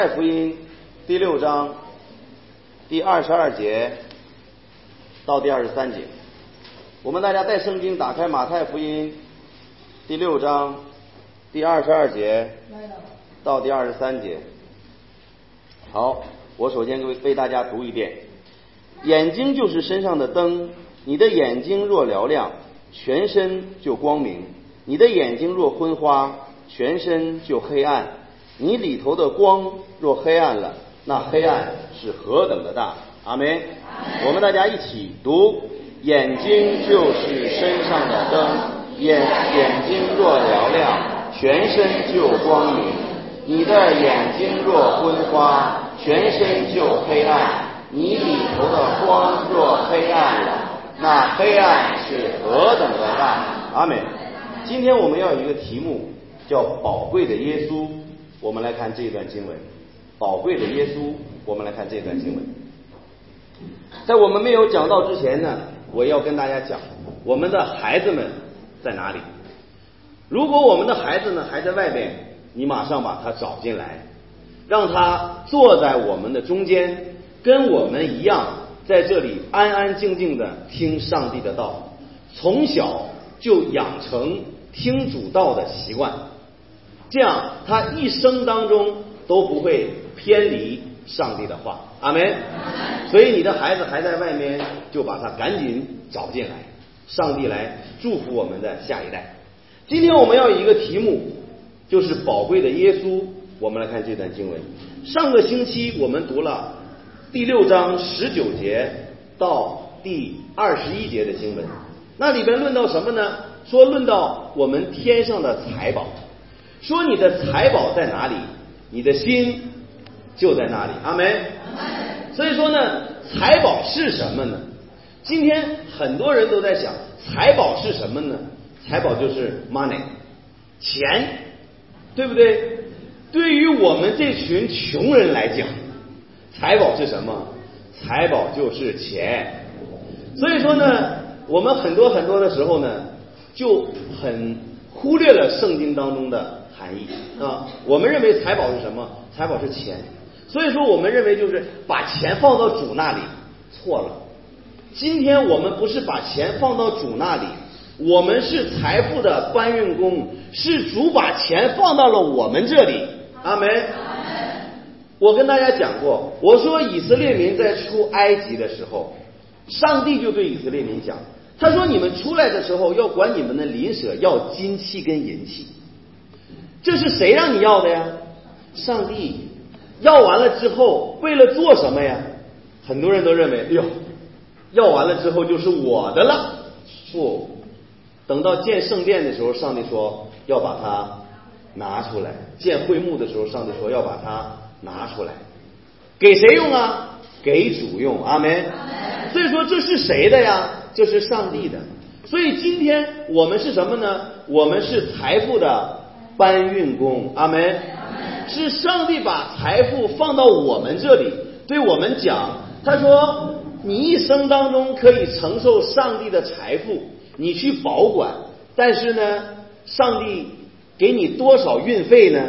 马太福音第6章第22节到第23节，我们大家带圣经打开马太福音第6章第22节到第23节。好，我首先为大家读一遍。眼睛就是身上的灯，你的眼睛若嘹亮，全身就光明；你的眼睛若昏花，全身就黑暗。你里头的光若黑暗了，那黑暗是何等的大。阿们。我们大家一起读：眼睛就是身上的灯，眼睛若嘹亮，全身就光明；你的眼睛若昏花，全身就黑暗。你里头的光若黑暗了，那黑暗是何等的大。阿们。今天我们要有一个题目叫宝贵的耶稣。我们来看这段经文，宝贵的耶稣。我们来看这段经文。在我们没有讲到之前呢，我要跟大家讲我们的孩子们在哪里。如果我们的孩子呢还在外面，你马上把他找进来，让他坐在我们的中间，跟我们一样在这里安安静静的听上帝的道，从小就养成听主道的习惯，这样他一生当中都不会偏离上帝的话。阿们。所以你的孩子还在外面，就把他赶紧找进来，上帝来祝福我们的下一代。今天我们要有一个题目，就是宝贵的耶稣。我们来看这段经文。上个星期我们读了第6章19节到第21节的经文，那里边论到什么呢？说论到我们天上的财宝，说你的财宝在哪里，你的心就在那里。阿们。所以说呢，财宝是什么呢？今天很多人都在想，财宝是什么呢？财宝就是 money， 钱，对不对？对于我们这群穷人来讲，财宝是什么？财宝就是钱。所以说呢，我们很多的时候呢，就很忽略了圣经当中的含义啊。我们认为财宝是什么？财宝是钱。所以说我们认为就是把钱放到主那里，错了。今天我们不是把钱放到主那里，我们是财富的搬运工，是主把钱放到了我们这里。阿们。我跟大家讲过，我说以色列民在出埃及的时候，上帝就对以色列民讲，他说你们出来的时候要管你们的邻舍要金器跟银器。这是谁让你要的呀？上帝。要完了之后为了做什么呀？很多人都认为，哎呦，要完了之后就是我的了。不，等到建圣殿的时候，上帝说要把它拿出来；建会幕的时候，上帝说要把它拿出来。给谁用啊？给主用。阿们。所以说这是谁的呀？这是上帝的。所以今天我们是什么呢？我们是财富的搬运工。阿们。是上帝把财富放到我们这里，对我们讲，他说你一生当中可以承受上帝的财富，你去保管，但是呢，上帝给你多少运费呢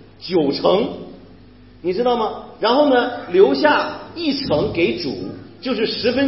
？90%，你知道吗？然后呢，留下1成给主，就是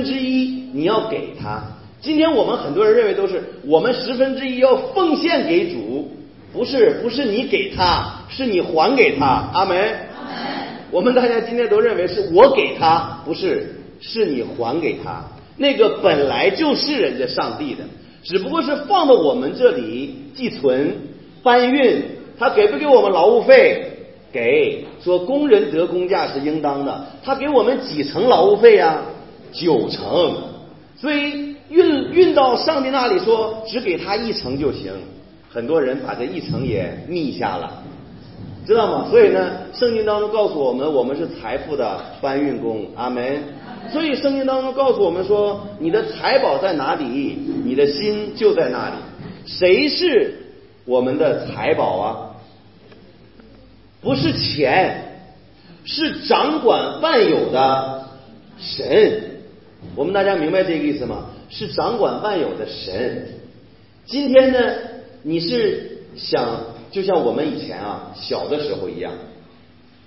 1/10你要给他。今天我们很多人认为都是我们1/10要奉献给主，不是你给他，是你还给他。阿们。我们大家今天都认为是我给他，不是，是你还给他。那个本来就是人家上帝的，只不过是放到我们这里寄存搬运。他给不给我们劳务费？给。说工人得工价是应当的，他给我们几成劳务费啊？90%。所以运到上帝那里说只给他1成就行，很多人把这1成也密下了，知道吗？所以呢，圣经当中告诉我们，我们是财富的搬运工。阿们。所以圣经当中告诉我们说，你的财宝在哪里，你的心就在那里。谁是我们的财宝啊？不是钱，是掌管万有的神。我们大家明白这个意思吗？是掌管万有的神。今天呢，你是想就像我们以前小的时候一样，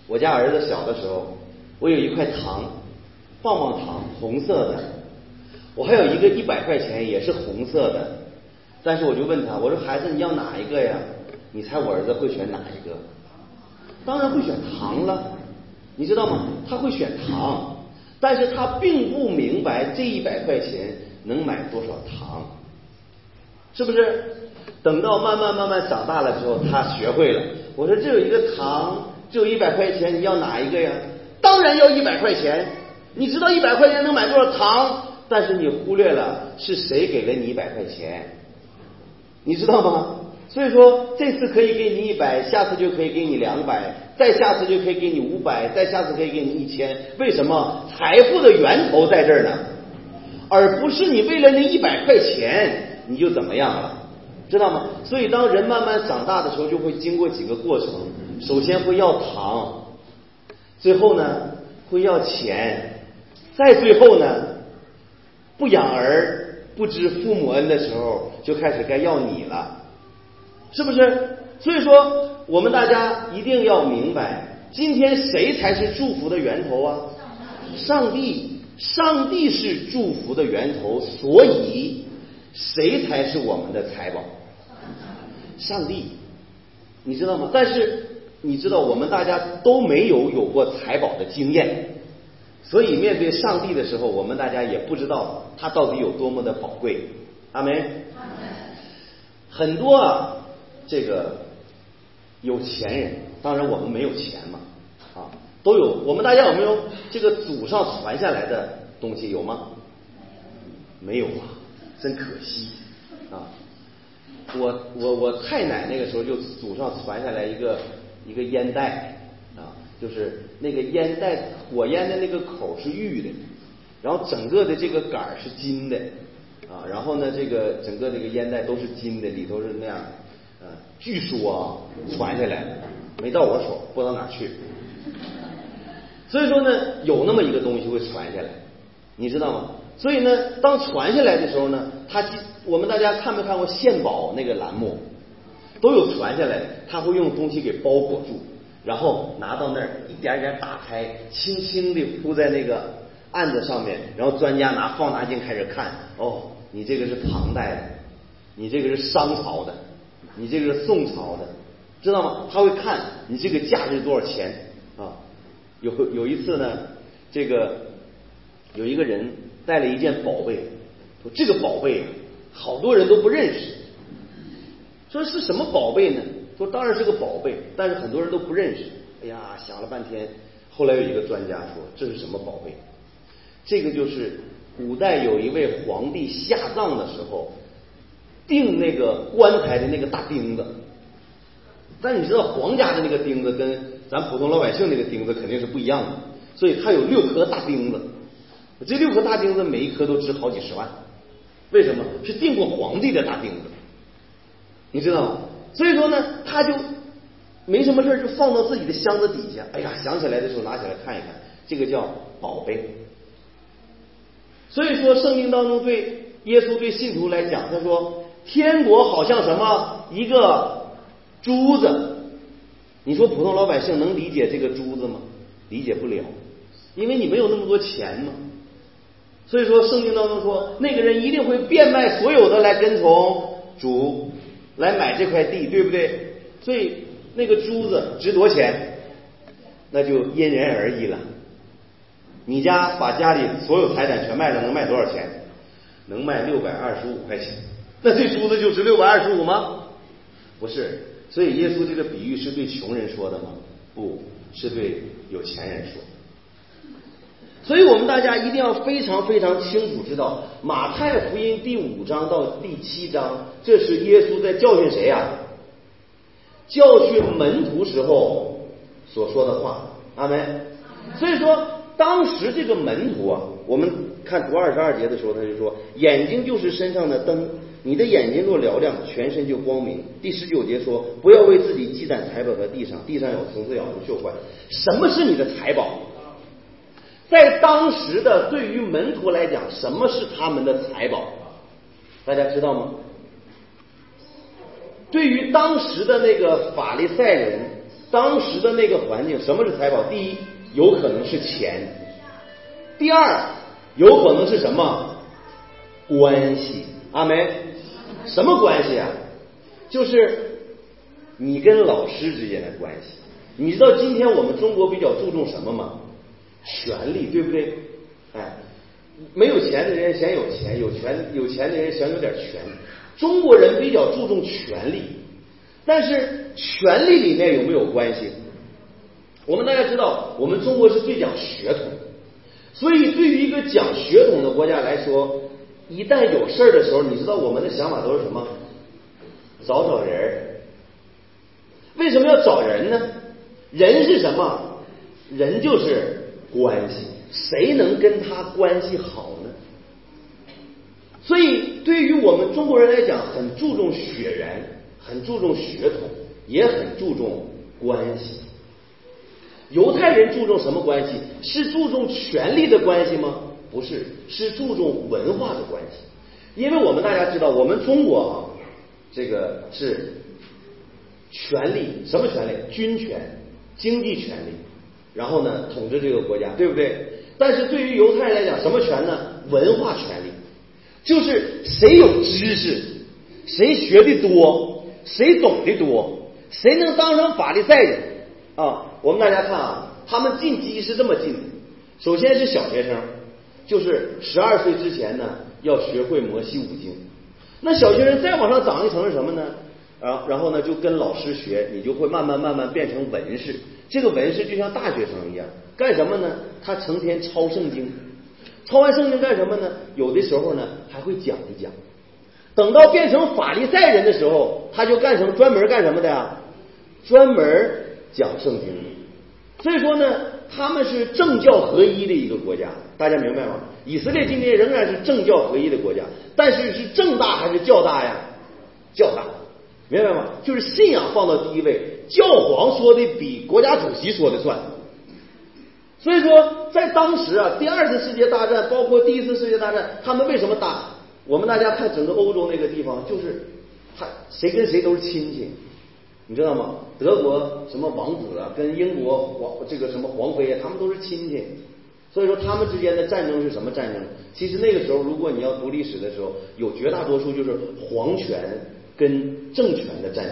我家儿子小的时候，我有一块糖，棒棒糖，红色的，我还有一个100块钱也是红色的，但是我就问他，我说孩子你要哪一个呀？你猜我儿子会选哪一个？当然会选糖了，你知道吗？他会选糖，但是他并不明白这100块钱能买多少糖，是不是？等到慢慢长大了之后，他学会了。我说这有一个糖，只有100块钱，你要哪一个呀？当然要100块钱。你知道100块钱能买多少糖，但是你忽略了是谁给了你100块钱，你知道吗？所以说这次可以给你100，下次就可以给你200，再下次就可以给你500，再下次可以给你1000。为什么？财富的源头在这儿呢，而不是你为了那100块钱你就怎么样了，知道吗？所以当人慢慢长大的时候，就会经过几个过程，首先会要糖，最后呢会要钱，再最后呢不养儿不知父母恩的时候，就开始该要你了，是不是？所以说我们大家一定要明白，今天谁才是祝福的源头啊？上帝，上帝是祝福的源头，所以谁才是我们的财宝？上帝，你知道吗？但是你知道我们大家都没有过财宝的经验，所以面对上帝的时候，我们大家也不知道他到底有多么的宝贵。阿们。很多这个有钱人，当然我们没有钱嘛，都有。我们大家有没有这个祖上传下来的东西？有吗？没有啊，真可惜啊！我太奶那个时候就祖上传下来一个烟袋啊，就是那个烟袋火烟的那个口是玉的，然后整个的这个杆是金的啊，然后呢这个整个这个烟袋都是金的，里头是那样据说传下来没到我手，不知道哪去。所以说呢，有那么一个东西会传下来，你知道吗？所以呢，当传下来的时候呢，我们大家看没看过献宝那个栏目，都有传下来，他会用东西给包裹住，然后拿到那儿一点点打开，轻轻地铺在那个案子上面，然后专家拿放大镜开始看，哦，你这个是唐代的，你这个是商朝的，你这个是宋朝的，知道吗？他会看你这个价值多少钱啊。有一次呢，这个有一个人带了一件宝贝，说这个宝贝好多人都不认识，说是什么宝贝呢？说当然是个宝贝，但是很多人都不认识。哎呀，想了半天，后来有一个专家说这是什么宝贝？这个就是古代有一位皇帝下葬的时候钉那个棺材的那个大钉子。但是你知道皇家的那个钉子跟咱普通老百姓那个钉子肯定是不一样的，所以它有6颗大钉子，这6颗大钉子每一颗都值好几十万。为什么？是钉过皇帝的大钉子，你知道吗？所以说呢，他就没什么事就放到自己的箱子底下，哎呀，想起来的时候拿起来看一看，这个叫宝贝。所以说圣经当中对耶稣对信徒来讲，他说天国好像什么一个珠子，你说普通老百姓能理解这个珠子吗？理解不了，因为你没有那么多钱嘛。所以说圣经当中说，那个人一定会变卖所有的来跟从主，来买这块地，对不对？所以那个珠子值多少钱，那就因人而异了。你家把家里所有财产全卖了，能卖多少钱？能卖625块钱，那这珠子就值625吗？不是。所以耶稣这个比喻是对穷人说的吗？不是，对有钱人说。所以我们大家一定要非常非常清楚知道，马太福音第5章到第7章，这是耶稣在教训谁呀？教训门徒时候所说的话。阿们。所以说当时这个门徒我们看读22节的时候，他就说眼睛就是身上的灯，你的眼睛若嘹亮，全身就光明。第19节说不要为自己积攒财宝在地上，地上有虫子咬住锈坏。什么是你的财宝？在当时的对于门徒来讲，什么是他们的财宝？大家知道吗？对于当时的那个法利赛人， 当时的那个环境，什么是财宝？第一，有可能是钱；第二，有可能是什么关系？阿梅，什么关系啊？就是你跟老师之间的关系。你知道今天我们中国比较注重什么吗？权力，对不对？哎，没有钱的人想有钱，有钱的人想有点权。中国人比较注重权力，但是权力里面有没有关系？我们大家知道，我们中国是最讲血统，所以对于一个讲血统的国家来说，一旦有事儿的时候，你知道我们的想法都是什么？找人。为什么要找人呢？人是什么？人就是关系，谁能跟他关系好呢？所以对于我们中国人来讲，很注重血缘，很注重血统，也很注重关系。犹太人注重什么关系？是注重权力的关系吗？不是，是注重文化的关系。因为我们大家知道，我们中国啊，这个是权力，什么权力？军权、经济权力，然后呢，统治这个国家，对不对？但是对于犹太人来讲，什么权呢？文化权力，就是谁有知识，谁学的多，谁懂得多，谁能当上法利赛人啊？我们大家看啊，他们进基是这么进的。首先是小学生，就是12岁之前呢，要学会摩西五经。那小学生再往上长一层是什么呢？然后呢，就跟老师学，你就会慢慢变成文士。这个文士就像大学生一样，干什么呢？他成天抄圣经，抄完圣经干什么呢？有的时候呢，还会讲一讲。等到变成法利赛人的时候，他就专门干什么的呀？专门讲圣经。所以说呢，他们是政教合一的一个国家，大家明白吗？以色列今天仍然是政教合一的国家，但是是政大还是教大呀？教大，明白吗？就是信仰放到第一位，教皇说的比国家主席说的算。所以说，在当时啊，第2次世界大战，包括第1次世界大战，他们为什么打？我们大家看整个欧洲那个地方，就是谁跟谁都是亲戚。你知道吗？德国什么王子啊，跟英国这个什么皇妃啊，他们都是亲戚。所以说他们之间的战争是什么战争？其实那个时候，如果你要读历史的时候，有绝大多数就是皇权跟政权的战争。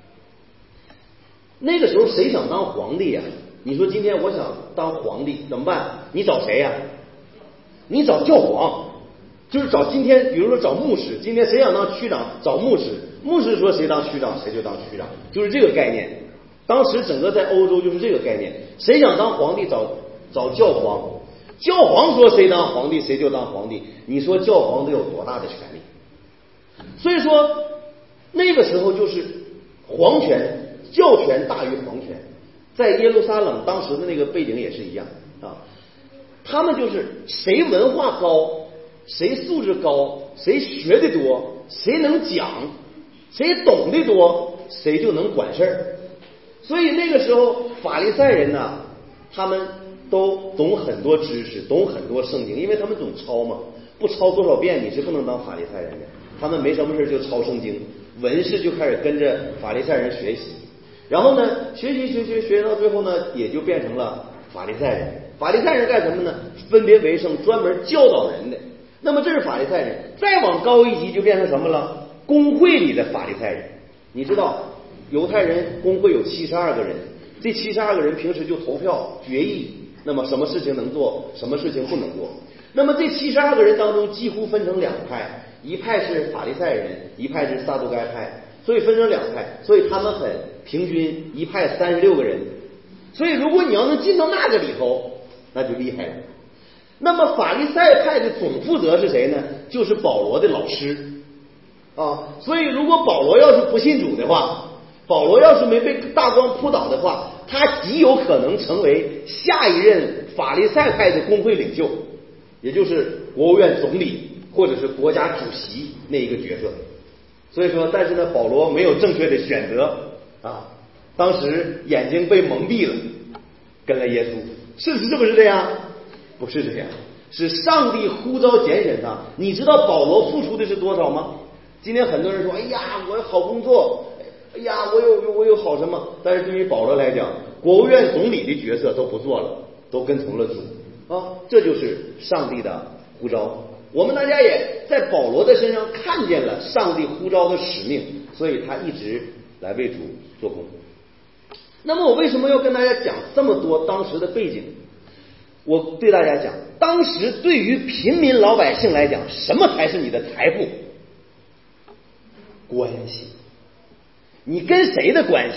那个时候谁想当皇帝呀？你说今天我想当皇帝怎么办？你找谁呀？你找教皇，就是找今天，比如说找牧师，今天谁想当区长，找牧师。牧师说谁当区长谁就当区长，就是这个概念。当时整个在欧洲就是这个概念，谁想当皇帝找教皇，教皇说谁当皇帝谁就当皇帝。你说教皇得有多大的权力？所以说那个时候就是皇权、教权大于皇权。在耶路撒冷当时的那个背景也是一样啊，他们就是谁文化高，谁素质高，谁学的多，谁能讲，谁懂得多，谁就能管事儿。所以那个时候法利赛人呢，他们都懂很多知识，懂很多圣经，因为他们总抄嘛，不抄多少遍你是不能当法利赛人的。他们没什么事就抄圣经，文士就开始跟着法利赛人学习，然后呢学到最后呢，也就变成了法利赛人。法利赛人干什么呢？分别为圣，专门教导人的。那么这是法利赛人，再往高一级就变成什么了？公会里的法利赛人。你知道犹太人公会有72个人，这72个人平时就投票决议，那么什么事情能做，什么事情不能做。那么这72个人当中几乎分成2派，一派是法利赛人，一派是撒都该派，所以分成2派，所以他们很平均，一派36个人。所以如果你要能进到那个里头，那就厉害了。那么法利赛派的总负责是谁呢？就是保罗的老师啊。所以如果保罗要是不信主的话，保罗要是没被大光扑倒的话，他极有可能成为下一任法利赛派的公会领袖，也就是国务院总理或者是国家主席那一个角色。所以说，但是呢，保罗没有正确的选择啊，当时眼睛被蒙蔽了，跟了耶稣。是不是这样？不是这样，是上帝呼召拣选他。你知道保罗付出的是多少吗？今天很多人说，哎呀，我好工作， 哎呀，我有好什么？但是对于保罗来讲，国务院总理的角色都不做了，都跟从了主啊，这就是上帝的呼召。我们大家也在保罗的身上看见了上帝呼召的使命，所以他一直来为主做工。那么我为什么要跟大家讲这么多当时的背景？我对大家讲，当时对于平民老百姓来讲，什么才是你的财富？关系。你跟谁的关系？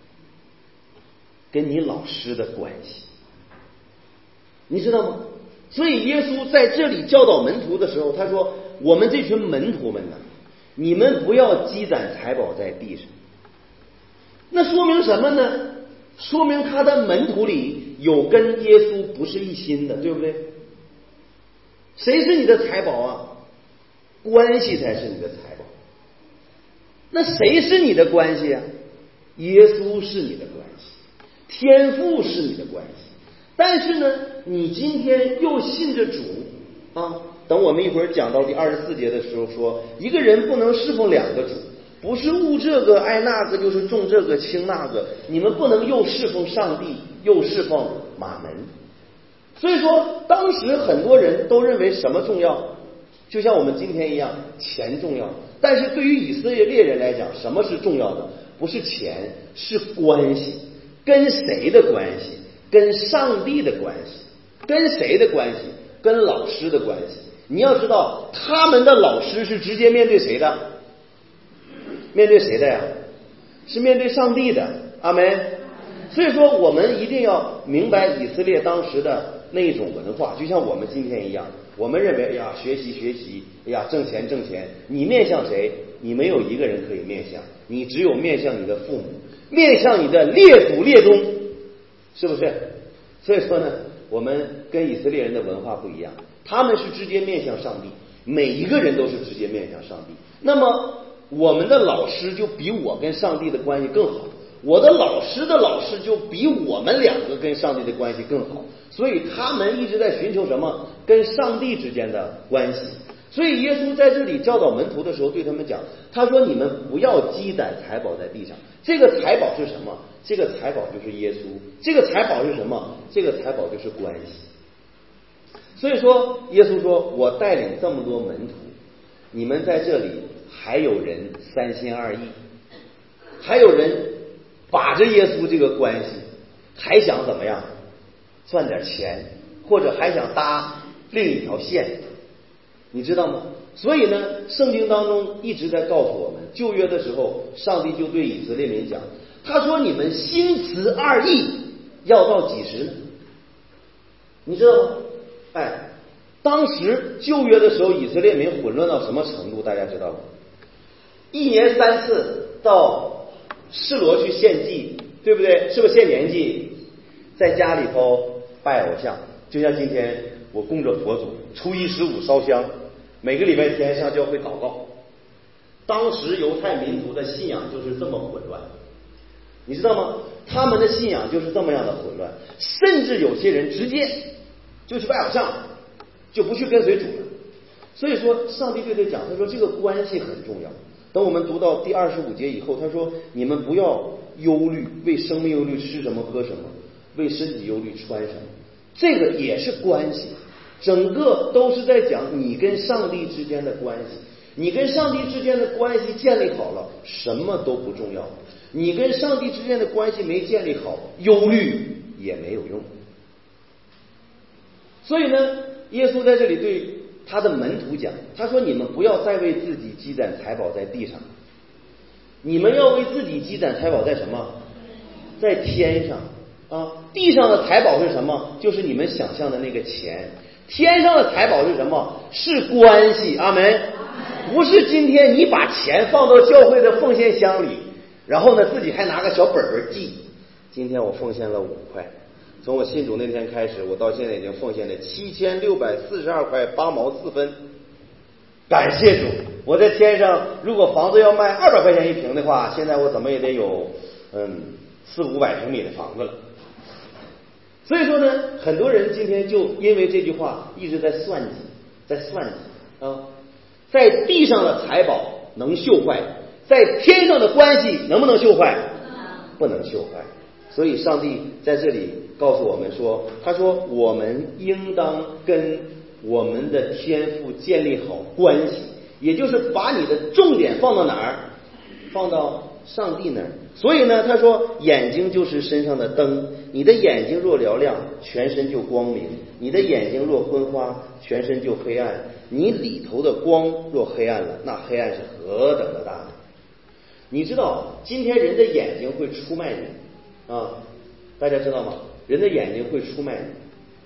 跟你老师的关系。你知道吗？所以耶稣在这里教导门徒的时候，他说：我们这群门徒们呢，你们不要积攒财宝在地上。那说明什么呢？说明他的门徒里有跟耶稣不是一心的，对不对？谁是你的财宝啊？关系才是你的财宝。那谁是你的关系啊？耶稣是你的关系，天父是你的关系。但是呢，你今天又信着主啊。等我们一会儿讲到第24节的时候说，一个人不能侍奉两个主，不是务这个爱那个，就是重这个轻那个。你们不能又侍奉上帝，又侍奉马门。所以说，当时很多人都认为什么重要？就像我们今天一样，钱重要。但是对于以色列人来讲，什么是重要的？不是钱，是关系。跟谁的关系？跟上帝的关系。跟谁的关系？跟老师的关系。你要知道，他们的老师是直接面对谁的？面对谁的呀？是面对上帝的。阿们。所以说，我们一定要明白以色列当时的那一种文化，就像我们今天一样。我们认为，哎呀，学习，哎呀，挣钱。你面向谁？你没有一个人可以面向，你只有面向你的父母，面向你的列祖列宗，是不是？所以说呢，我们跟以色列人的文化不一样，他们是直接面向上帝，每一个人都是直接面向上帝。那么我们的老师就比我跟上帝的关系更好，我的老师的老师就比我们两个跟上帝的关系更好。所以他们一直在寻求什么？跟上帝之间的关系。所以耶稣在这里教导门徒的时候对他们讲，他说你们不要积攒财宝在地上。这个财宝是什么？这个财宝就是耶稣。这个财宝是什么？这个财宝就是关系。所以说耶稣说，我带领这么多门徒，你们在这里还有人三心二意，还有人把着耶稣这个关系还想怎么样赚点钱，或者还想搭另一条线，你知道吗？所以呢，圣经当中一直在告诉我们，旧约的时候上帝就对以色列民讲，他说你们心慈二意要到几时呢？你知道吗？哎，当时旧约的时候以色列民混乱到什么程度大家知道吗？一年3次到示罗去献祭，对不对？是不是献年祭？在家里头拜偶像，就像今天我供着佛祖，初一十五烧香，每个礼拜天上教会祷告。当时犹太民族的信仰就是这么混乱，你知道吗？他们的信仰就是这么样的混乱，甚至有些人直接就去拜偶像，就不去跟随主了。所以说上帝对他讲，他说这个关系很重要。等我们读到第25节以后，他说你们不要忧虑，为生命忧虑吃什么喝什么，为身体忧虑穿什么，这个也是关系，整个都是在讲你跟上帝之间的关系。你跟上帝之间的关系建立好了，什么都不重要。你跟上帝之间的关系没建立好，忧虑也没有用。所以呢，耶稣在这里对他的门徒讲，他说你们不要再为自己积攒财宝在地上，你们要为自己积攒财宝在什么？在天上啊！地上的财宝是什么？就是你们想象的那个钱。天上的财宝是什么？是关系。阿们。不是今天你把钱放到教会的奉献箱里，然后呢自己还拿个小本本记，今天我奉献了5块，从我信主那天开始，我到现在已经奉献了7642块8毛4分。感谢主！我在天上，如果房子要卖200块钱一平的话，现在我怎么也得有400-500平米的房子了。所以说呢，很多人今天就因为这句话一直在算计啊，在地上的财宝能锈坏， 在天上的关系能不能修坏？不能修坏。所以上帝在这里告诉我们说，他说我们应当跟我们的天父建立好关系，也就是把你的重点放到哪儿？放到上帝那儿。所以呢，他说眼睛就是身上的灯，你的眼睛若嘹亮，全身就光明；你的眼睛若昏花，全身就黑暗。你里头的光若黑暗了，那黑暗是何等的大！你知道今天人的眼睛会出卖你啊，大家知道吗？人的眼睛会出卖你。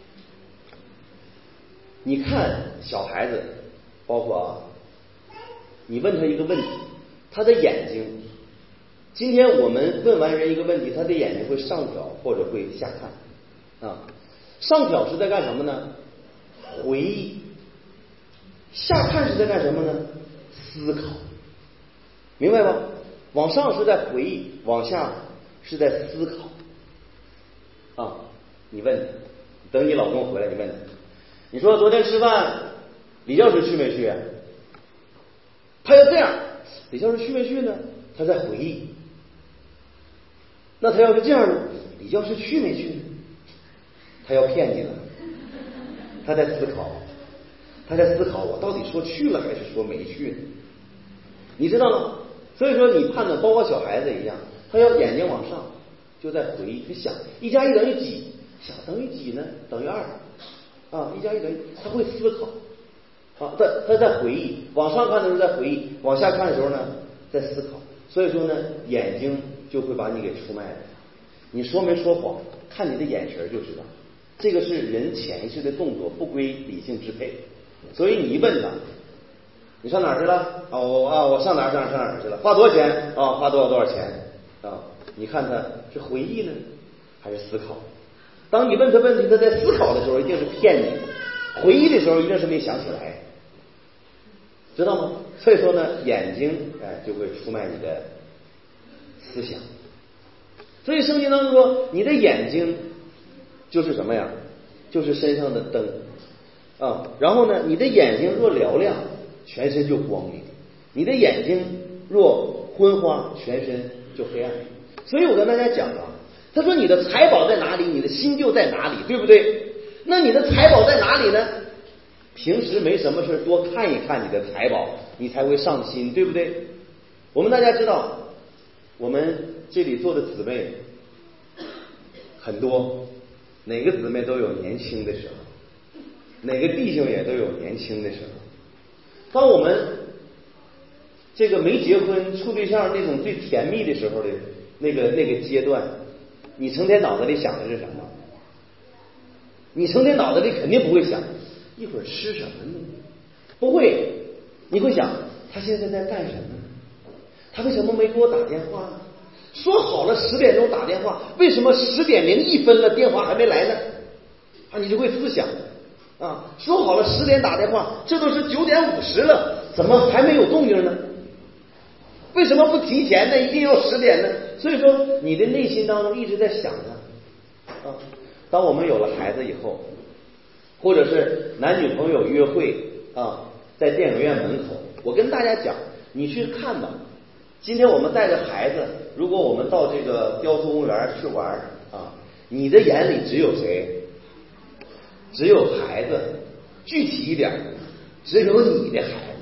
你看小孩子，包括你问他一个问题，他的眼睛，今天我们问完人一个问题，他的眼睛会上挑或者会下看啊。上挑是在干什么呢？回忆。下看是在干什么呢？思考。明白吗？往上是在回忆，往下是在思考啊。你问他，等你老公回来，你问他，你说昨天吃饭李教师去没去？他要这样，李教师去没去呢？他在回忆。那他要是这样呢？李教师去没去呢？他要骗你了，他在思考，我到底说去了还是说没去呢？你知道吗？所以说你判断，包括小孩子一样，他要眼睛往上，就在回忆，就想1加1等于几，想等于几呢？等于2啊，1加1等于，他会思考啊，他在回忆，往上看的时候在回忆，往下看的时候呢在思考。所以说呢，眼睛就会把你给出卖了。你说没说谎，看你的眼神就知道。这个是人潜意识的动作，不归理性支配。所以你一问他，你上哪儿去了？我上哪儿去了？花多少钱？花多少钱啊？你看他是回忆呢，还是思考？当你问他问题，他在思考的时候一定是骗你；回忆的时候一定是没想起来，知道吗？所以说呢，眼睛就会出卖你的思想。所以圣经当中说，你的眼睛就是什么呀？就是身上的灯啊。然后呢，你的眼睛若嘹亮，全身就光明；你的眼睛若昏花，全身就黑暗。所以我跟大家讲啊，他说你的财宝在哪里，你的心就在哪里，对不对？那你的财宝在哪里呢？平时没什么事多看一看你的财宝，你才会上心，对不对？我们大家知道，我们这里做的姊妹很多，哪个姊妹都有年轻的时候，哪个弟兄也都有年轻的时候。当我们这个没结婚处对象那种最甜蜜的时候的那个阶段，你成天脑子里想的是什么？你成天脑子里肯定不会想一会儿吃什么呢？不会，你会想他现在在干什么？他为什么没给我打电话？说好了10点钟打电话，为什么10点01分了电话还没来呢？你就会思想啊，说好了10点打电话，这都是9点50了，怎么还没有动静呢？为什么不提前呢？一定要10点呢？所以说你的内心当中一直在想着啊。当我们有了孩子以后，或者是男女朋友约会啊，在电影院门口，我跟大家讲，你去看吧。今天我们带着孩子，如果我们到这个雕塑公园去玩啊，你的眼里只有谁？只有孩子。具体一点，只有你的孩子，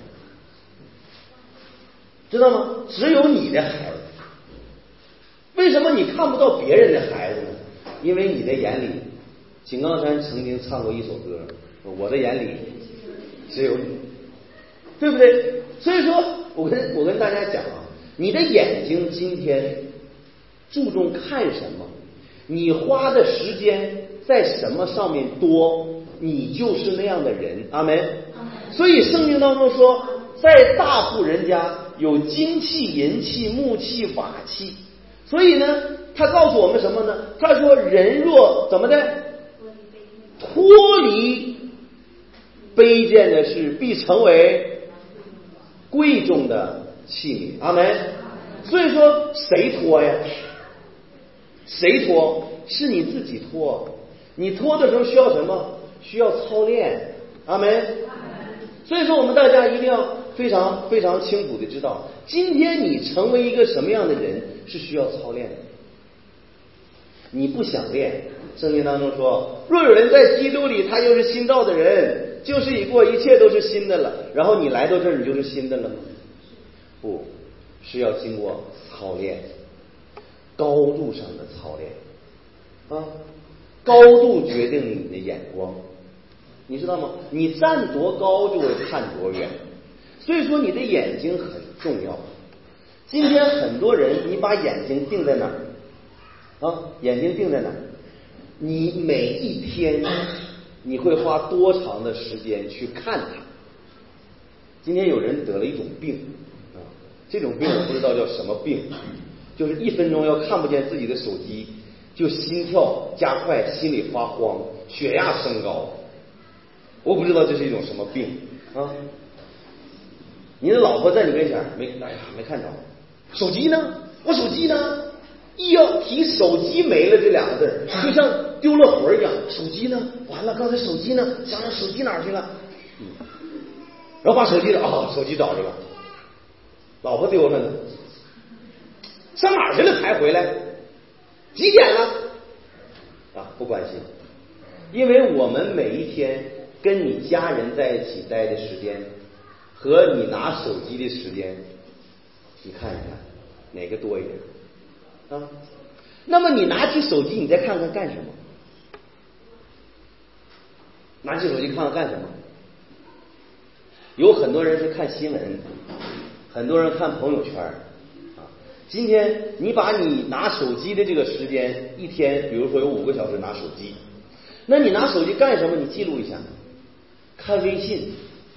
知道吗？只有你的孩子。为什么你看不到别人的孩子呢？因为你的眼里，井冈山曾经唱过一首歌，我的眼里只有你，对不对？所以说我跟大家讲啊，你的眼睛今天注重看什么，你花的时间在什么上面多，你就是那样的人。阿门。所以圣经当中说，在大户人家有金器、银器、木器、瓦器。所以呢，他告诉我们什么呢？他说人若怎么的脱离卑贱的事，必成为贵重的器皿。阿门。所以说谁脱呀？谁脱？是你自己脱。你脱的时候需要什么？需要操练。阿门。所以说我们大家一定要非常非常清楚的知道，今天你成为一个什么样的人是需要操练的。你不想练，圣经当中说，若有人在基督里，他又是新造的人，旧事已过，一切都是新的了。然后你来到这儿，你就是新的了吗？不是，要经过操练，高度上的操练啊，高度决定你的眼光，你知道吗？你站多高就会看多远，所以说你的眼睛很重要。今天很多人，你把眼睛定在哪儿啊？眼睛定在哪儿？你每一天你会花多长的时间去看它？今天有人得了一种病啊，这种病我不知道叫什么病，就是1分钟要看不见自己的手机，就心跳加快，心里发慌，血压升高。我不知道这是一种什么病啊！你的老婆在你面前没看着，手机呢？我手机呢？一要提手机没了这2个字，就像丢了魂一样。手机呢？完了，刚才手机呢？想想手机哪儿去了？然后把手机手机找着了，老婆丢了呢，上哪儿去了才回来？几点了？不关心，因为我们每一天跟你家人在一起待的时间和你拿手机的时间，你看一看哪个多一点啊？那么你拿起手机，你再看看干什么？拿起手机看看干什么？有很多人是看新闻，很多人看朋友圈啊。今天你把你拿手机的这个时间，一天比如说有5个小时拿手机，那你拿手机干什么？你记录一下，看微信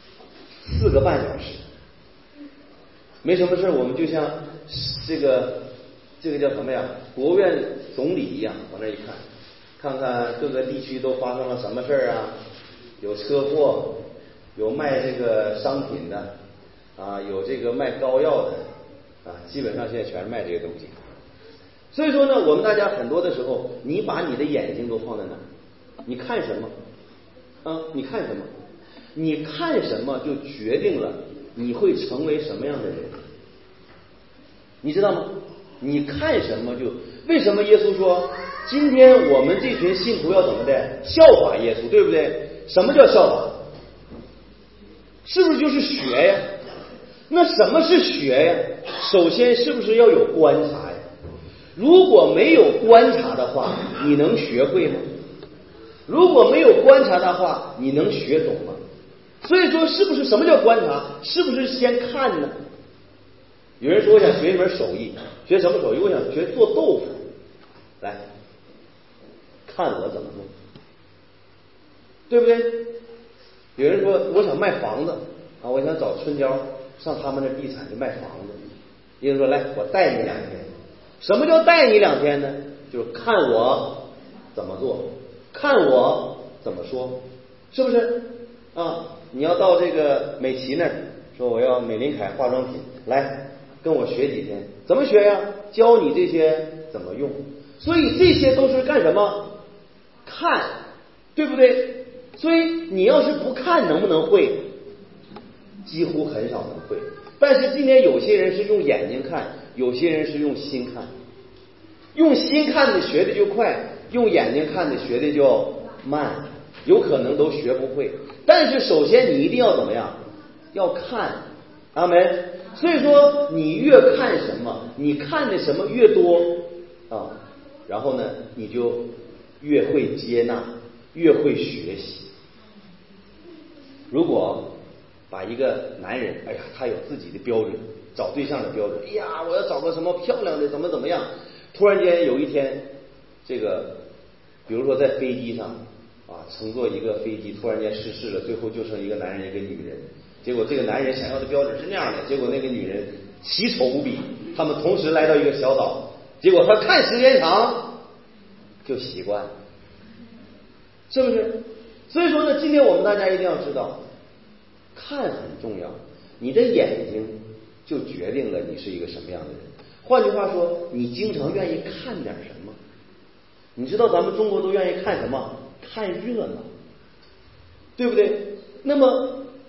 4个半小时，没什么事，我们就像这个叫什么呀？国务院总理一样，往那一看，看看各个地区都发生了什么事啊？有车祸，有卖这个商品的啊，有这个卖膏药的啊，基本上现在全是卖这些东西。所以说呢，我们大家很多的时候，你把你的眼睛都放在哪儿？你看什么啊？你看什么？你看什么就决定了你会成为什么样的人，你知道吗？你看什么就为什么耶稣说今天我们这群信徒要怎么的效法耶稣，对不对？什么叫效法？是不是就是学呀？那什么是学呀？首先是不是要有观察呀？如果没有观察的话，你能学会吗？如果没有观察的话，你能学懂吗？所以说，是不是什么叫观察？是不是先看呢？有人说我想学一门手艺，学什么手艺？我想学做豆腐。来，看我怎么弄，对不对？有人说我想卖房子啊，我想找春娇上他们那地产去卖房子。有人说来，我带你2天。什么叫带你2天呢？就是看我怎么做，看我怎么说，是不是啊？你要到这个美琪那儿说我要美林凯化妆品，来跟我学几天。怎么学呀？教你这些怎么用。所以这些都是干什么？看，对不对？所以你要是不看，能不能会？几乎很少能会。但是今天有些人是用眼睛看，有些人是用心看。用心看的学的就快，用眼睛看的学的就慢，有可能都学不会。但是首先你一定要怎么样？要看，阿门。所以说你越看什么，你看的什么越多啊，然后呢你就越会接纳，越会学习。如果把一个男人，哎呀，他有自己的标准，找对象的标准，哎呀，我要找个什么漂亮的，怎么样？突然间有一天，这个比如说在飞机上啊，乘坐一个飞机，突然间失事了，最后就剩一个男人一个女人。结果这个男人想要的标准是那样的，结果那个女人奇丑无比。他们同时来到一个小岛，结果他看时间长就习惯了，是不是？所以说呢，今天我们大家一定要知道，看很重要，你的眼睛就决定了你是一个什么样的人。换句话说，你经常愿意看点什么？你知道咱们中国都愿意看什么？看热闹，对不对？那么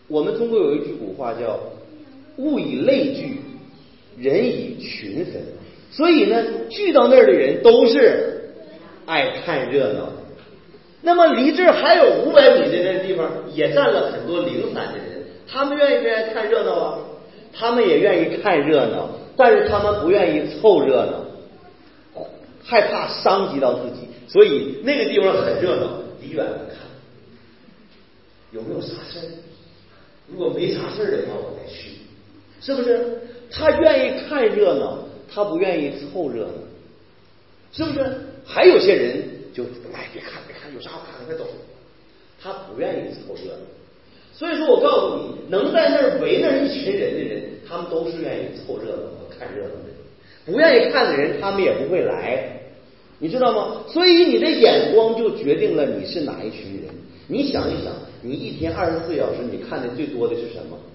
我们中国有一句古话叫物以类聚，人以群分，所以呢，聚到那儿的人都是爱看热闹。那么离这儿还有500米的那地方也站了很多零散的人，他们愿意不愿意看热闹啊？他们也愿意看热闹，但是他们不愿意凑热闹，害怕伤及到自己，所以那个地方很热闹，离远了看有没有啥事儿。如果没啥事儿的话，我再去，是不是？他愿意看热闹，他不愿意凑热闹，是不是？还有些人就别看，有啥好看的，快走。他不愿意凑热闹，所以说我告诉你，能在那儿围那一群人的人，他们都是愿意凑热闹和看热闹的人。不愿意看的人，他们也不会来，你知道吗？所以你的眼光就决定了你是哪一群人。你想一想，你一天24小时，你看的最多的是什么？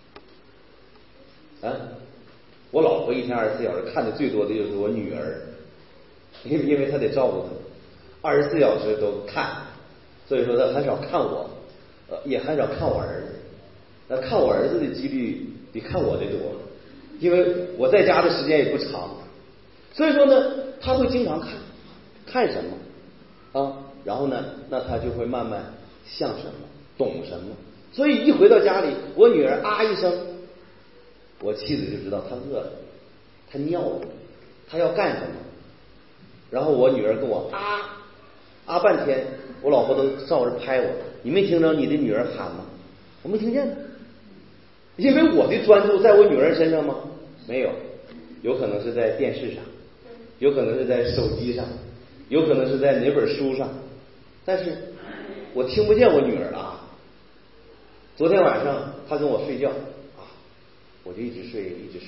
啊，我老婆一天24小时看的最多的就是我女儿，因为她得照顾她，24小时都看，所以说她很少看我，也很少看我儿子。那看我儿子的几率比看我的多，因为我在家的时间也不长，所以说呢，他会经常看什么啊，然后呢，那他就会慢慢像什么，懂什么。所以一回到家里，我女儿啊一声，我妻子就知道她饿了，她尿了，她要干什么。然后我女儿跟我啊半天，我老婆都照着拍我，你没听着你的女儿喊吗？我没听见，因为我的专注在我女儿身上吗？没有，有可能是在电视上，有可能是在手机上，有可能是在哪本书上，但是我听不见我女儿啊。昨天晚上她跟我睡觉啊，我就一直睡，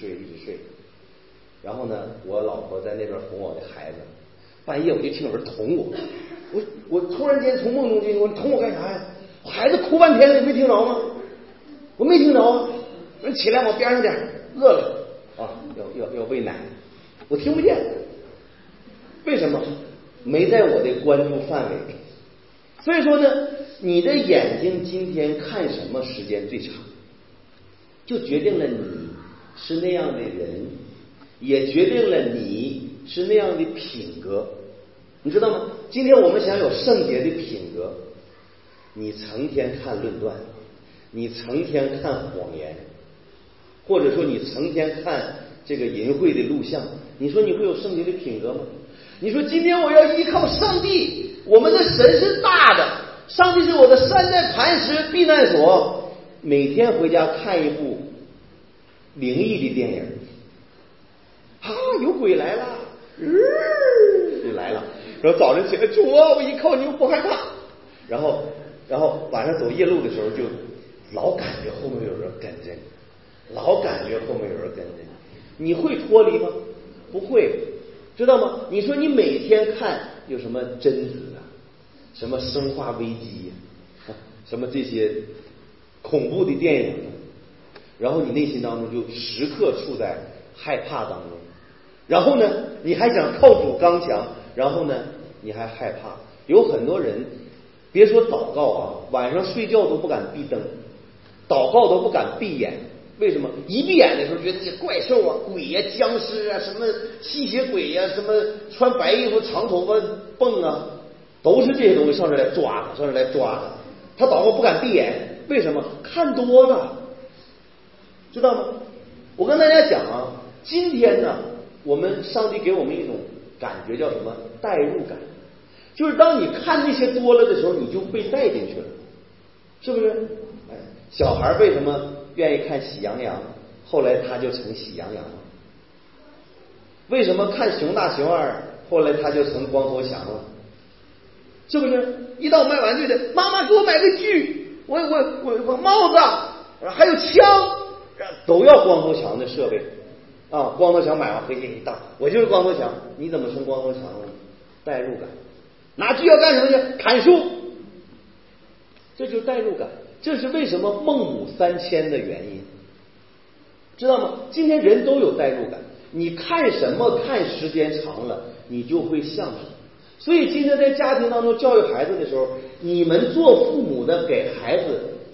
然后呢，我老婆在那边哄我的孩子，半夜我就听有人捅我，我突然间从梦中惊醒，我捅我干啥呀？孩子哭半天了，你没听着吗？我没听着啊，人起来往边上点，饿了啊，要喂奶，我听不见，为什么？没在我的关注范围里。所以说呢，你的眼睛今天看什么时间最长，就决定了你是那样的人，也决定了你是那样的品格，你知道吗？今天我们想有圣洁的品格，你成天看论断，你成天看谎言，或者说你成天看这个淫秽的录像，你说你会有圣洁的品格吗？你说今天我要依靠上帝，我们的神是大的，上帝是我的山寨磐石避难所，每天回家看一部灵异的电影，有鬼来了，就来了，然后早晨起来，主啊，我依靠你，我不害怕。然后晚上走夜路的时候，就老感觉后面有人跟着你，老感觉后面有人跟着你，你会脱离吗？不会，知道吗？你说你每天看有什么贞子啊，什么生化危机啊，什么这些恐怖的电影啊，然后你内心当中就时刻处在害怕当中，然后呢，你还想靠主刚强，然后呢，你还害怕。有很多人别说祷告啊，晚上睡觉都不敢闭灯，祷告都不敢闭眼。为什么？一闭眼的时候觉得这些怪兽啊、鬼呀、僵尸啊、什么吸血鬼呀、什么穿白衣服长头发蹦啊，都是这些东西上这来抓他。他祷告不敢闭眼，为什么？看多了，知道吗？我跟大家讲啊，今天呢，我们上帝给我们一种感觉叫什么？代入感，就是当你看那些多了的时候，你就被带进去了，是不是？小孩为什么愿意看喜羊羊？后来他就成喜羊羊了。为什么看熊大熊二？后来他就成光头强了，是不是？一到卖玩具的，妈妈给我买个锯，我帽子，还有枪，都要光头强的设备啊！光头强买完回去一当，我就是光头强，你怎么成光头强了？代入感，拿锯要干什么去？砍树，这就是代入感。这是为什么孟母3000的原因，知道吗？今天人都有代入感，你看什么看时间长了，你就会像什么。所以今天在家庭当中教育孩子的时候，你们做父母的给孩子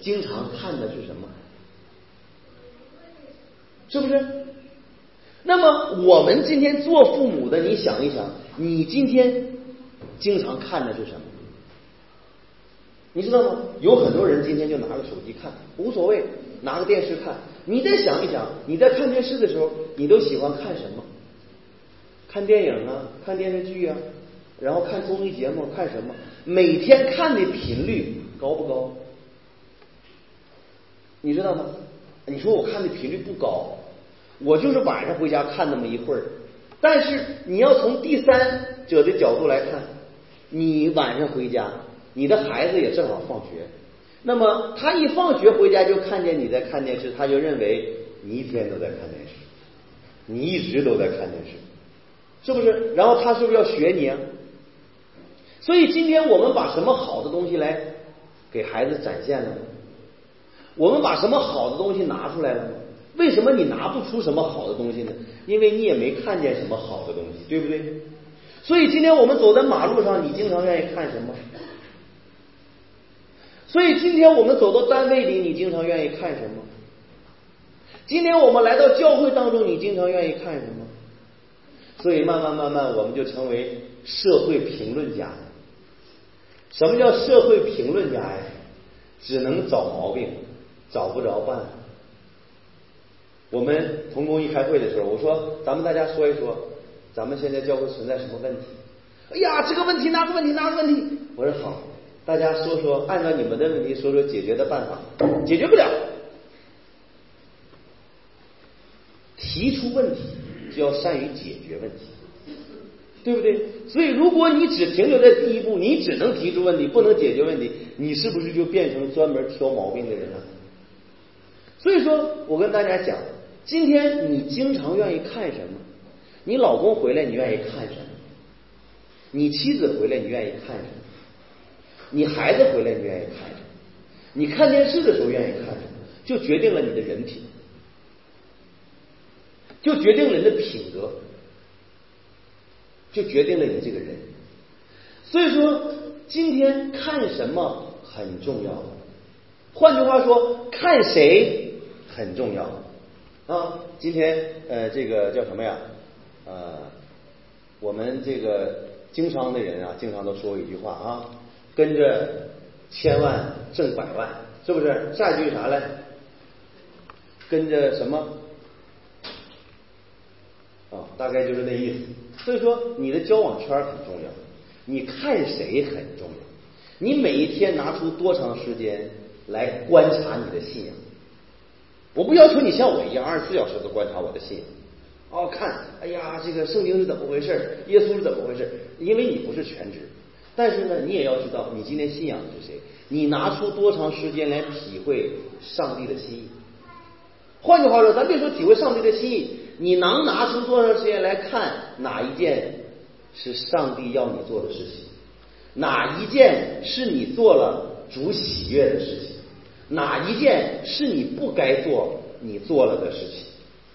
经常看的是什么？是不是？那么我们今天做父母的，你想一想，你今天经常看的是什么？你知道吗？有很多人今天就拿个手机看，无所谓，拿个电视看。你再想一想，你在看电视的时候，你都喜欢看什么？看电影啊，看电视剧啊，然后看综艺节目，看什么？每天看的频率高不高？你知道吗？你说我看的频率不高，我就是晚上回家看那么一会儿。但是你要从第三者的角度来看，你晚上回家，你的孩子也正好放学，那么他一放学回家就看见你在看电视，他就认为你一天都在看电视，你一直都在看电视，是不是？然后他是不是要学你啊？所以今天我们把什么好的东西来给孩子展现了呢？我们把什么好的东西拿出来了呢？为什么你拿不出什么好的东西呢？因为你也没看见什么好的东西，对不对？所以今天我们走在马路上，你经常愿意看什么？所以今天我们走到单位里，你经常愿意看什么？今天我们来到教会当中，你经常愿意看什么？所以慢慢我们就成为社会评论家。什么叫社会评论家呀？只能找毛病，找不着办法。我们同工一开会的时候，我说咱们大家说一说，咱们现在教会存在什么问题？哎呀，这个问题那个问题那个问题。我说好，大家说说，按照你们的问题说说解决的办法。解决不了，提出问题就要善于解决问题，对不对？所以如果你只停留在第一步，你只能提出问题，不能解决问题，你是不是就变成专门挑毛病的人了？所以说我跟大家讲，今天你经常愿意看什么？你老公回来你愿意看什么？你妻子回来你愿意看什么？你孩子回来你愿意看什么？你看电视的时候愿意看什么？就决定了你的人品，就决定了你的品格，就决定了你这个人。所以说今天看什么很重要，换句话说，看谁很重要啊。今天这个叫什么呀？我们这个经商的人啊，经常都说一句话啊，跟着千万挣百万，是不是？下一句啥来？跟着什么？大概就是那意思。所以说你的交往圈很重要，你看谁很重要。你每一天拿出多长时间来观察你的信仰？我不要求你像我一样24小时都观察我的信仰。看，哎呀，这个圣经是怎么回事？耶稣是怎么回事？因为你不是全职，但是呢，你也要知道你今天信仰是谁。你拿出多长时间来体会上帝的心意？换句话说，咱别说体会上帝的心意，你能拿出多长时间来看哪一件是上帝要你做的事情？哪一件是你做了主喜悦的事情？哪一件是你不该做你做了的事情？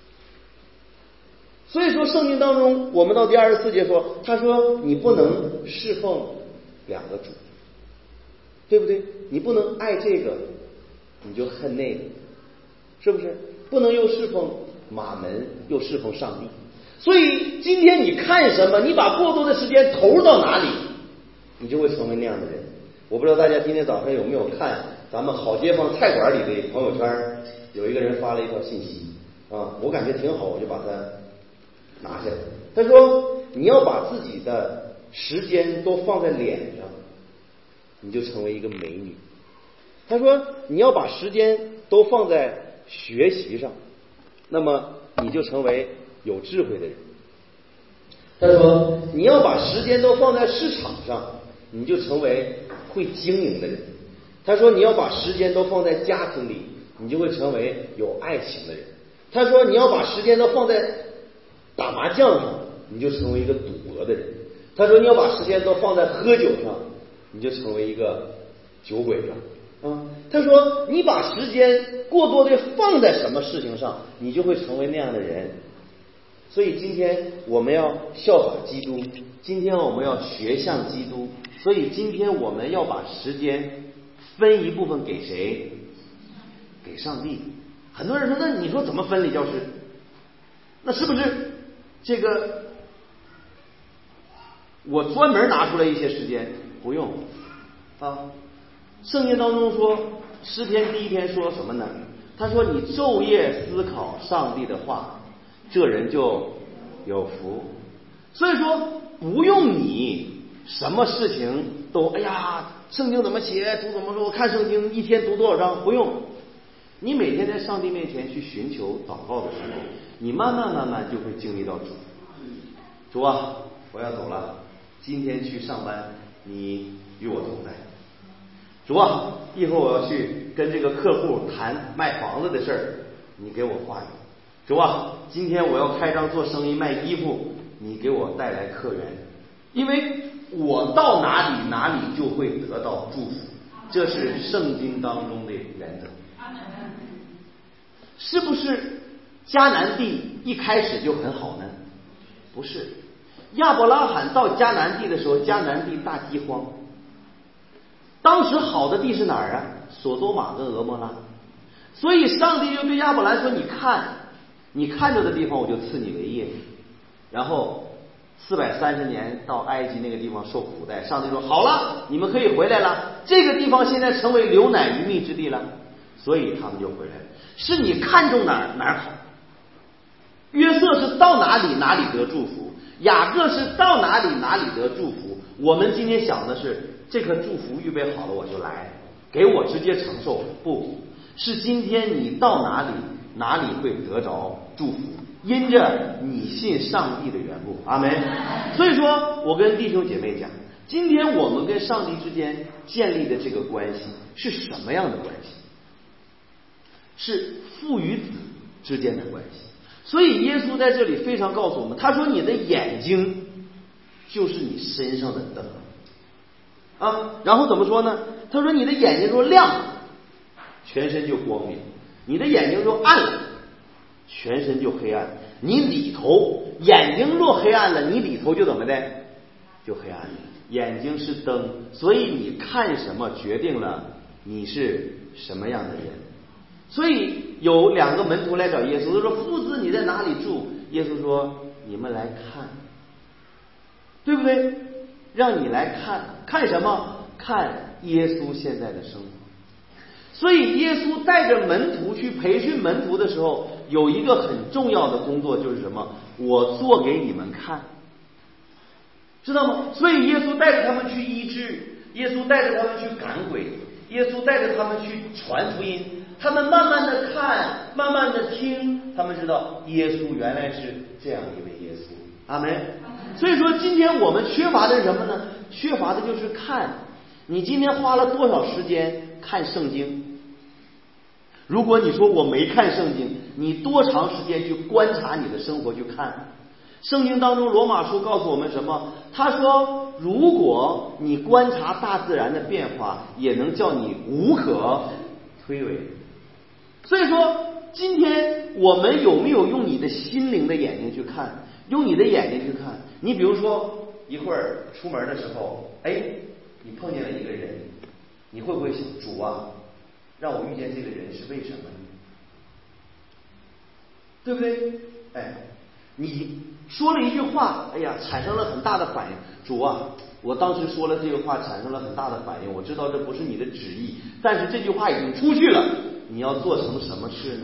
所以说圣经当中，我们到第24节说，他说你不能侍奉两个主，对不对？你不能爱这个你就恨那个，是不是？不能又侍奉马门又侍奉上帝。所以今天你看什么，你把过多的时间投入到哪里，你就会成为那样的人。我不知道大家今天早上有没有看咱们好街坊菜馆里的朋友圈，有一个人发了一条信息我感觉挺好，我就把它拿下来。他说你要把自己的时间都放在脸上，你就成为一个美女。他说你要把时间都放在学习上，那么你就成为有智慧的人。他说你要把时间都放在市场上，你就成为会经营的人。他说你要把时间都放在家庭里，你就会成为有爱情的人。他说你要把时间都放在打麻将上，你就成为一个赌博的人。他说你要把时间都放在喝酒上，你就成为一个酒鬼了他说你把时间过多的放在什么事情上，你就会成为那样的人。所以今天我们要效法基督，今天我们要学像基督，所以今天我们要把时间分一部分给谁？ 给上帝。很多人说，那你说怎么分理教师？那是不是这个我专门拿出来一些时间？不用啊。圣经当中说，诗篇第1篇说什么呢？他说你昼夜思考上帝的话，这人就有福。所以说不用你什么事情都哎呀，圣经怎么写，主怎么说，我看圣经一天读多少章，不用。你每天在上帝面前去寻求祷告的时候，你慢慢就会经历到主。主啊，我要走了，今天去上班，你与我同在。主啊，一会儿我要去跟这个客户谈卖房子的事儿，你给我话语。主啊，今天我要开张做生意卖衣服，你给我带来客源。因为我到哪里哪里就会得到祝福，这是圣经当中的原则。是不是迦南地一开始就很好呢？不是，亚伯拉罕到迦南地的时候，迦南地大饥荒。当时好的地是哪儿啊？索多玛跟俄摩拉。所以上帝就对亚伯兰说，你看着的地方我就赐你为业。然后430年到埃及那个地方受苦待，上帝说好了，你们可以回来了，这个地方现在成为流奶与蜜之地了。所以他们就回来了。是你看中哪儿好。约瑟是到哪里哪里得祝福，雅各是到哪里哪里得祝福。我们今天想的是这颗祝福预备好了我就来，给我直接承受。不是，今天你到哪里哪里会得着祝福，因着你信上帝的缘故。阿们。所以说我跟弟兄姐妹讲，今天我们跟上帝之间建立的这个关系是什么样的关系？是父与子之间的关系。所以耶稣在这里非常告诉我们，他说你的眼睛就是你身上的灯啊。然后怎么说呢？他说你的眼睛若亮了，全身就光明；你的眼睛若暗了，全身就黑暗。你里头眼睛若黑暗了，你里头就怎么的？就黑暗了。眼睛是灯，所以你看什么决定了你是什么样的人。所以有2个门徒来找耶稣，他说夫子你在哪里住？耶稣说你们来看，对不对？让你来看，看什么？看耶稣现在的生活。所以耶稣带着门徒去培训门徒的时候，有一个很重要的工作，就是什么？我做给你们看，知道吗？所以耶稣带着他们去医治，耶稣带着他们去赶鬼，耶稣带着他们去传福音。他们慢慢的看，慢慢的听，他们知道耶稣原来是这样一位耶稣。阿们。所以说今天我们缺乏的是什么呢？缺乏的就是看。你今天花了多少时间看圣经？如果你说我没看圣经，你多长时间去观察你的生活去看？圣经当中罗马书告诉我们什么？他说如果你观察大自然的变化，也能叫你无可推诿。所以说今天我们有没有用你的心灵的眼睛去看？用你的眼睛去看。你比如说一会儿出门的时候，你碰见了一个人，你会不会想，主啊，让我遇见这个人是为什么呢？对不对？你说了一句话，产生了很大的反应。主啊，我当时说了这句话产生了很大的反应，我知道这不是你的旨意，但是这句话已经出去了，你要做成什么事呢？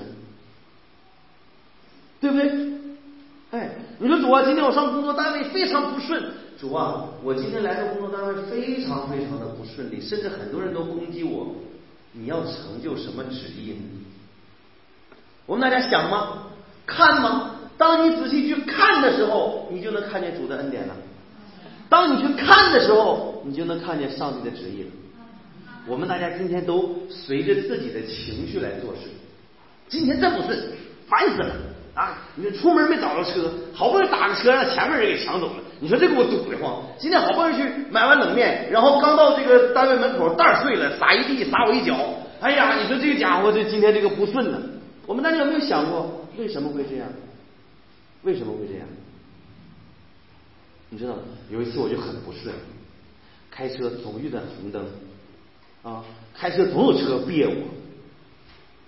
对不对？你说主啊，今天我上工作单位非常不顺。主啊，我今天来到工作单位非常非常的不顺利，甚至很多人都攻击我。你要成就什么旨意呢？我们大家想吗？看吗？当你仔细去看的时候，你就能看见主的恩典了。当你去看的时候，你就能看见上帝的旨意了。我们大家今天都随着自己的情绪来做事。今天真不顺，烦死了啊！你出门没找着车，好不容易打个车让前面人给抢走了，你说这给我堵得慌。今天好不容易去买完冷面，然后刚到这个单位门口，袋碎了，撒一地，撒我一脚。你说这个家伙这今天这个不顺呢。我们大家有没有想过为什么会这样？为什么会这样？你知道有一次我就很不顺，开车总遇到红灯啊，开车总有车别我。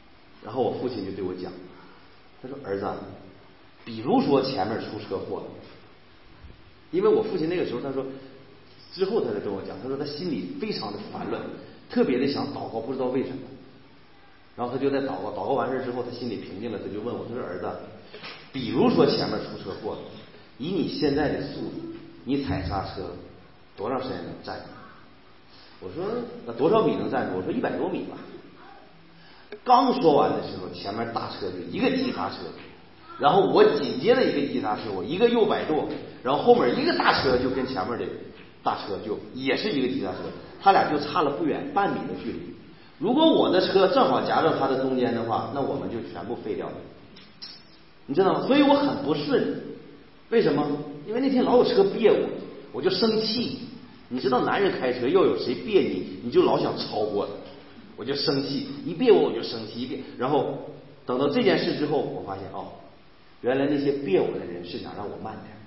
然后我父亲就对我讲，他说儿子，比如说前面出车祸了，因为我父亲那个时候他说之后他才跟我讲，他说他心里非常的烦乱，特别的想祷告，不知道为什么。然后他就在祷告完事之后，他心里平静了，他就问我，他说儿子，比如说前面出车祸了，以你现在的速度，你踩刹车多长时间能站住？我说那多少米能站住？我说100多米吧。刚说完的时候，前面大车就一个急刹车，然后我紧接着一个急刹车，我一个右摆舵，然后后面一个大车就跟前面的大车就也是一个急刹车，他俩就差了不远半米的距离。如果我的车正好夹到他的中间的话，那我们就全部废掉了，你知道吗？所以我很不顺，为什么？因为那天老有车别我，我就生气。你知道男人开车要有谁别你，你就老想超过，我就生气，一别我就生气，一别，然后等到这件事之后，我发现原来那些别我的人是想让我慢点，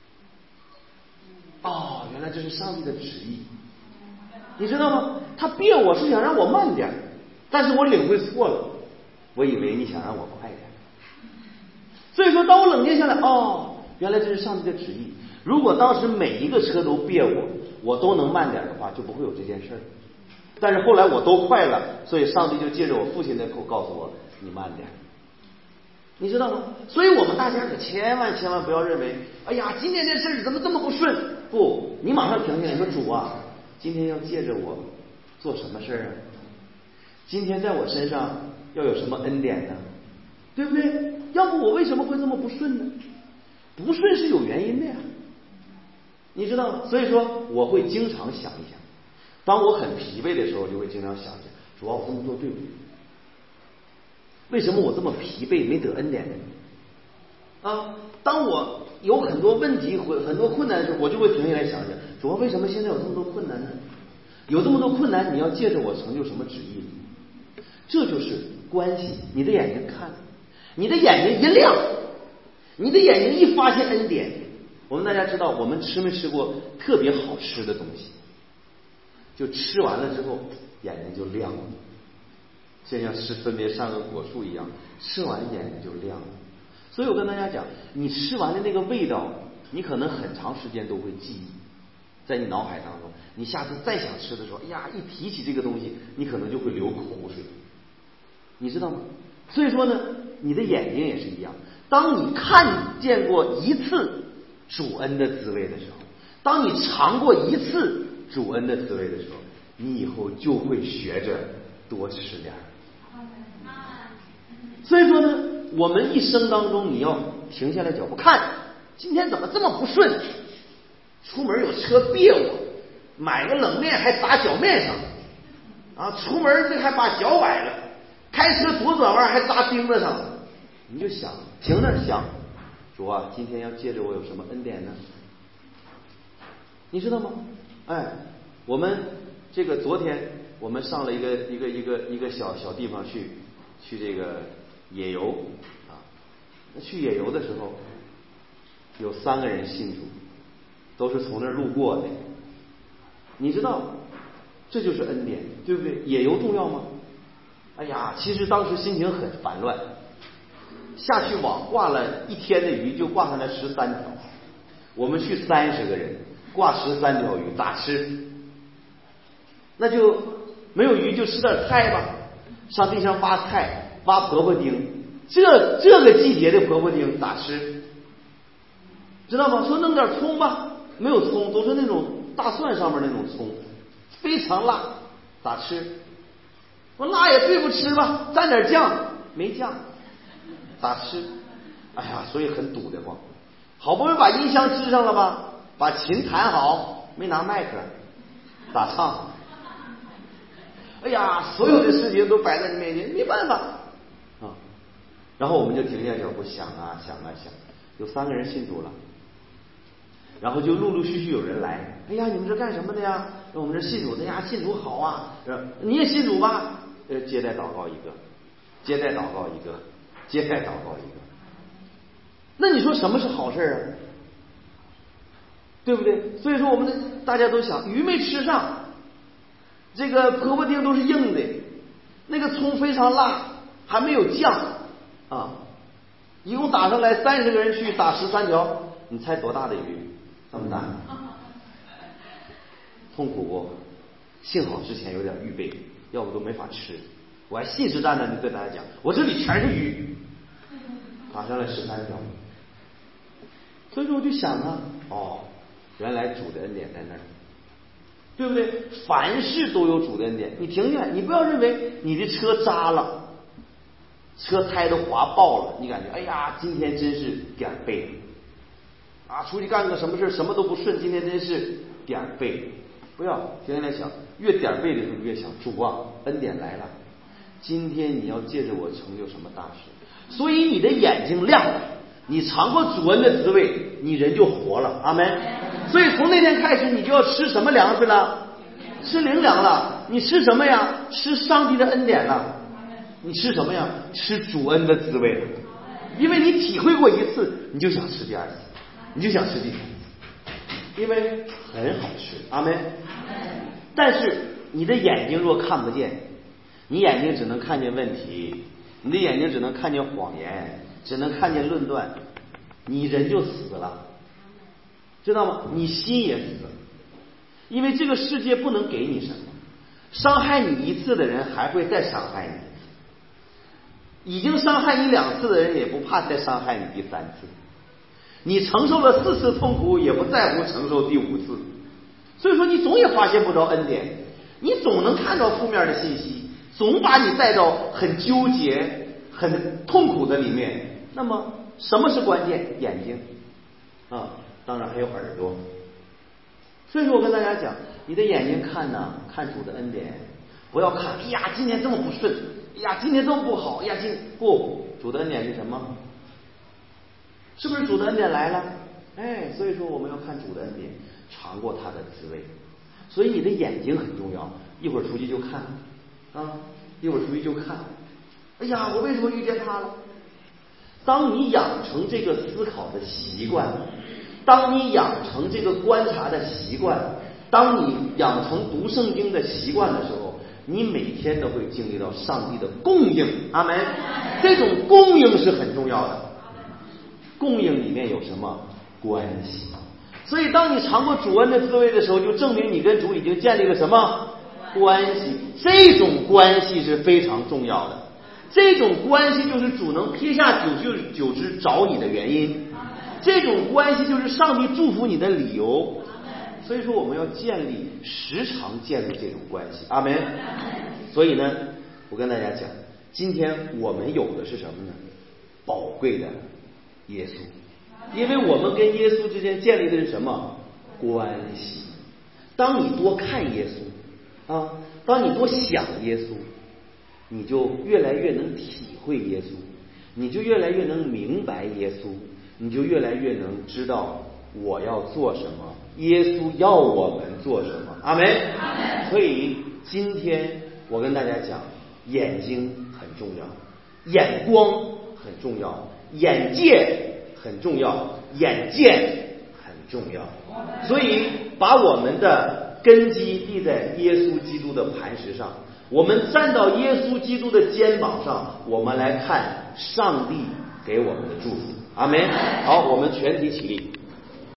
原来这是上帝的旨意，你知道吗？他别我是想让我慢点，但是我领会错了，我以为你想让我快点，所以说当我冷静下来，原来这是上帝的旨意。如果当时每一个车都别我都能慢点的话，就不会有这件事儿。但是后来我都快了，所以上帝就借着我父亲的口告诉我，你慢点，你知道吗？所以我们大家可千万不要认为，哎呀，今天这事儿怎么这么不顺？不，你马上停下来说，主啊，今天要借着我做什么事儿啊？今天在我身上要有什么恩典呢？对不对？要不我为什么会这么不顺呢？不顺是有原因的呀，你知道吗？所以说我会经常想一想，当我很疲惫的时候，就会经常想一想，主啊，我这么做对不对？为什么我这么疲惫没得恩典呢？当我有很多问题很多困难的时候，我就会停下来想想，主啊，为什么现在有这么多困难呢？有这么多困难，你要借着我成就什么旨意？这就是关系。你的眼睛看，你的眼睛一亮，你的眼睛一发现恩典。我们大家知道，我们吃没吃过特别好吃的东西？就吃完了之后，眼睛就亮了，就像是分别善恶果树一样，吃完眼睛就亮了。所以我跟大家讲，你吃完的那个味道，你可能很长时间都会记忆在你脑海当中。你下次再想吃的时候，哎呀，一提起这个东西，你可能就会流口水，你知道吗？所以说呢，你的眼睛也是一样。当你看见过一次主恩的滋味的时候，当你尝过一次主恩的滋味的时候，你以后就会学着多吃点。所以说呢，我们一生当中你要停下来脚步看，今天怎么这么不顺？出门有车别我，买个冷面还砸脚面上出门这还把脚崴了，开车左转弯还砸钉子上了。你就想，停那儿想，主啊，今天要借着我有什么恩典呢？你知道吗？我们这个昨天我们上了一个小地方去这个野游那去野游的时候，有3个人信主，都是从那儿路过的。你知道，这就是恩典，对不对？野游重要吗？哎呀，其实当时心情很烦乱，下去网挂了1天的鱼，就挂上来13条。我们去30个人，挂13条鱼，咋吃？那就没有鱼就吃点菜吧，上地上挖菜，挖婆婆丁。这个季节的婆婆丁咋吃？知道吗？说弄点葱吧，没有葱，都是那种大蒜上面那种葱，非常辣，咋吃？我辣也对不吃吧，蘸点酱，没酱，咋吃？哎呀，所以很堵得慌。好不容易把音箱支上了吧，把琴弹好，没拿麦克，咋唱？哎呀，所有的事情都摆在你面前，没办法然后我们就停下脚步想，有3个人信主了，然后就陆陆续续有人来。哎呀，你们这干什么的呀？我们这信主的呀，信主好啊，你也信主吧？接待祷告一个，接待祷告一个，接待祷告一个。那你说什么是好事啊？对不对？所以说我们大家都想，鱼没吃上，这个婆婆丁都是硬的，那个葱非常辣， 还没有降啊，一共打上来30个人去打13条，你猜多大的鱼？这么大，痛苦不？幸好之前有点预备，要不都没法吃。我还信誓旦旦的对大家讲，我这里全是鱼，打上来13条。所以说我就想啊，原来主的恩典在那儿，对不对？凡事都有主的恩典。你停下来，你不要认为你的车扎了，车胎都划爆了，你感觉哎呀，今天真是点儿背啊！出去干个什么事什么都不顺，今天真是点儿背。不要停下来想，越点儿背的时候越想，主啊，恩典来了，今天你要借着我成就什么大事？所以你的眼睛亮了，你尝过主恩的滋味，你人就活了。阿门。所以从那天开始，你就要吃什么粮食了？吃灵粮了。你吃什么呀？吃上帝的恩典了。你吃什么呀？吃主恩的滋味了。因为你体会过一次，你就想吃第二次，你就想吃第三次，因为很好吃。阿门。但是你的眼睛若看不见，你眼睛只能看见问题，你的眼睛只能看见谎言，只能看见论断，你人就死了，知道吗？你心也死了。因为这个世界不能给你什么，伤害你一次的人还会再伤害你，已经伤害你2次的人也不怕再伤害你第3次，你承受了4次痛苦也不在乎承受第5次。所以说你总也发现不着恩典，你总能看到负面的信息，总把你带到很纠结很痛苦的里面。那么什么是关键？眼睛啊，当然还有耳朵。所以说我跟大家讲，你的眼睛看呢，看主的恩典，不要看哎呀今天这么不顺，哎呀今天这么不好，哎呀不，主的恩典是什么？是不是主的恩典来了？所以说我们要看主的恩典，尝过他的滋味。所以你的眼睛很重要，一会儿出去就看啊，一会儿出去就看，哎呀我为什么遇见他了？当你养成这个思考的习惯，当你养成这个观察的习惯，当你养成读圣经的习惯的时候，你每天都会经历到上帝的供应。阿门。这种供应是很重要的，供应里面有什么？关系。所以当你尝过主恩的滋味的时候，就证明你跟主已经建立了什么关系。这种关系是非常重要的，这种关系就是主能撇下99只找你的原因，这种关系就是上帝祝福你的理由。所以说我们要时常建立这种关系。阿门。所以呢，我跟大家讲，今天我们有的是什么呢？宝贵的耶稣。因为我们跟耶稣之间建立的是什么关系？当你多看耶稣啊，当你多想耶稣，你就越来越能体会耶稣，你就越来越能明白耶稣，你就越来越能知道我要做什么，耶稣要我们做什么。阿门。所以今天我跟大家讲，眼睛很重要，眼光很重要，眼界很重要，眼见很重要。所以把我们的根基立在耶稣基督的磐石上，我们站到耶稣基督的肩膀上，我们来看上帝给我们的祝福。阿门。好，我们全体起立。